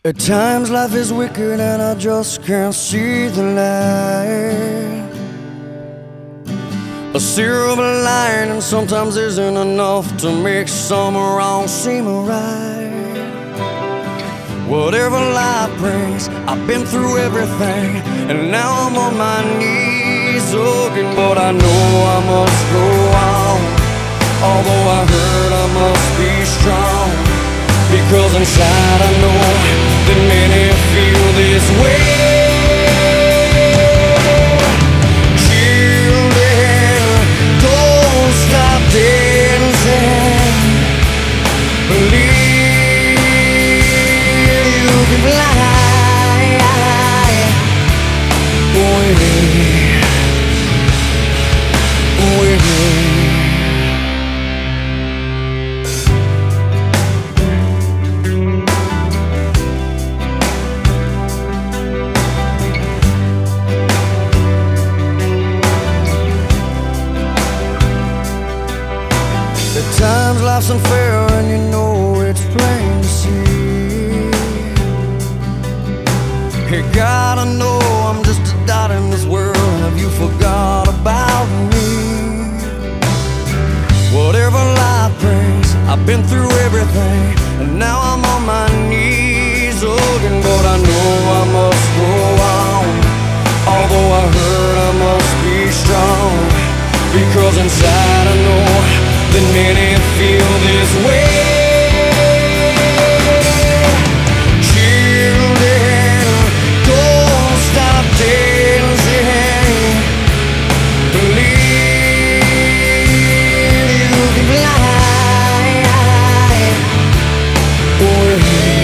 At times life is wicked and I just can't see the light. A silver lining sometimes isn't enough to make some wrong seem right. Whatever life brings, I've been through everything, and now I'm on my knees looking. But I know I must go on. Although I hurt, I must be strong, because inside I know that many feel this way. Children, don't stop dancing. Believe you can fly with me. At times life's unfair and you know it's plain to see. You gotta know I'm just a dot in this world. Have you forgot about me? Whatever life brings, I've been through everything, and now I'm on my knees looking. But I know I must go on. Although I hurt, I must be strong, because inside I know that many feel this way. Children, don't stop dancing. Believe you can fly with me.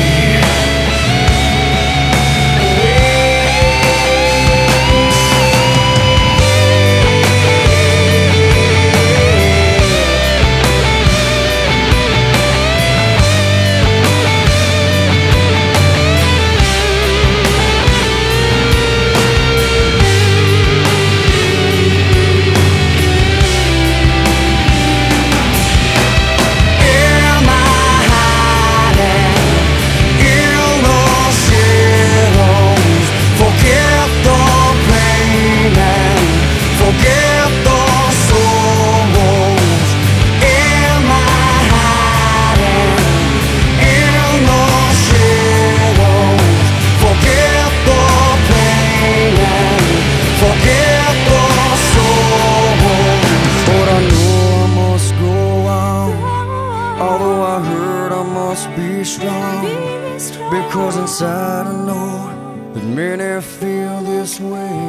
Be strong, because inside I know that many feel this way.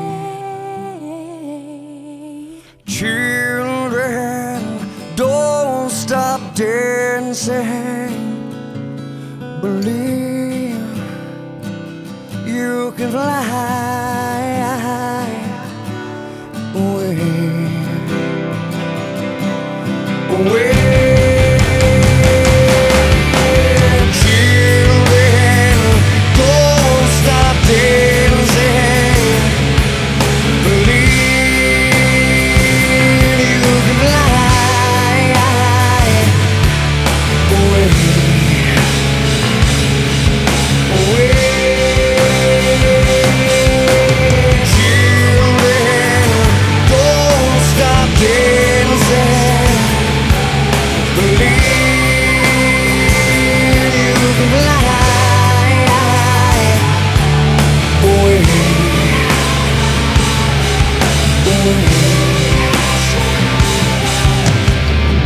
Children, don't stop dancing. Believe you can fly away.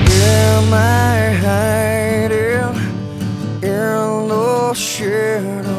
Am I hiding in the shadows?